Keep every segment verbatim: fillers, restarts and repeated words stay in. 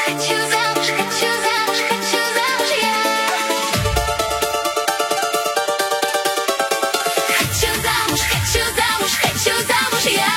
Хочу замуж, хочу замуж, хочу замуж я. Хочу замуж, хочу замуж, хочу замуж я.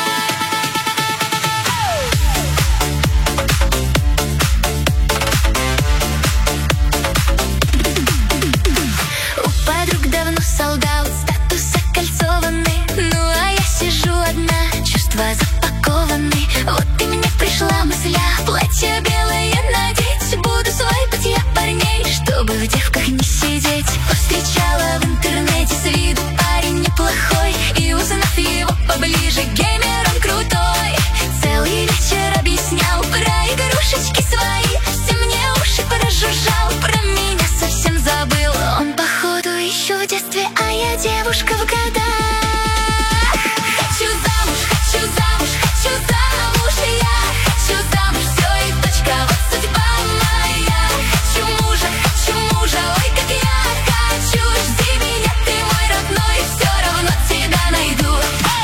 У подруг давно солдат, статус окольцованный. Ну а я сижу одна, чувства запакованы. Вот и мне пришла мысль, а платье белое надеть. Буду свайпать я парней, чтобы в девках не сидеть. Повстречала в интернете с виду парень неплохой, и узнав его поближе, геймер он крутой. Целый вечер объяснял про игрушечки свои, все мне уши прожужжал, про меня совсем забыл. Он походу еще в детстве, а я девушка в годах. Хочу замуж, хочу замуж, хочу замуж я. Хочу замуж, все и точка, вот судьба моя. Хочу мужа, хочу мужа, ой, как я хочу. Жди меня, ты мой родной, и все равно тебя найду.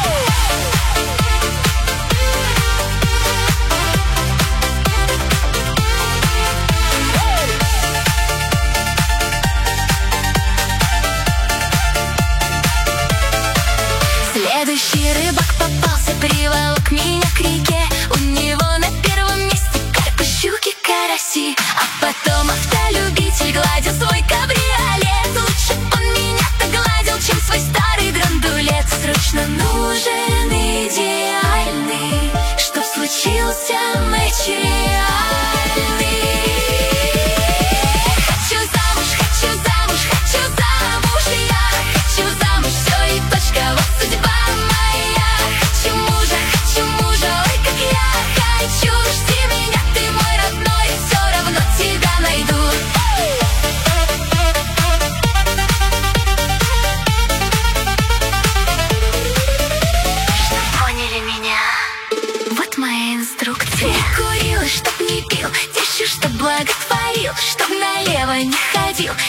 Следующий рыбак попался, приволок меня к реке. У него на первом месте карпы, щуки, караси. А потом автолюбитель гладил свой кабриолет. Лучше б он меня-то гладил, чем свой старый драндулет. Срочно нужен идеальный, чтоб случился матч реальный. Хочу замуж, хочу замуж, хочу замуж я. Хочу замуж, все и точка, вот судьба моя. Хочу мужа, хочу мужа, ой, как я хочу. Жди меня, ты мой родной, и все равно тебя найду. Чтоб поняли меня, вот моя инструкция. Не курил и чтоб не пил, тише, чтоб благотворил, чтоб налево не ходил,